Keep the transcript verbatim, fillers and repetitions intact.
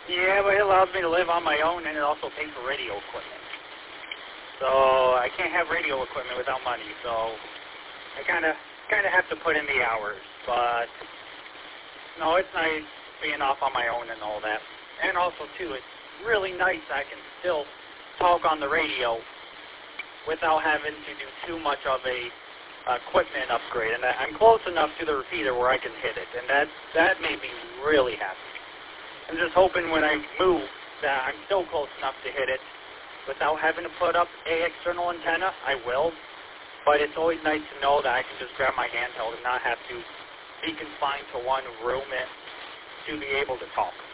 Yeah, but it allows me to live on my own, and it also pays for radio equipment. So I can't have radio equipment without money. So I kind of kind of have to put in the hours. But no, it's nice being off on my own and all that. And also too, it's really nice I can still talk on the radio without having to do too much of a equipment upgrade. And I'm close enough to the repeater where I can hit it, and that that made me really happy. I'm just hoping when I move that I'm still close enough to hit it without having to put up a external antenna. I will, but it's always nice to know that I can just grab my handheld and not have to be confined to one room and to be able to talk.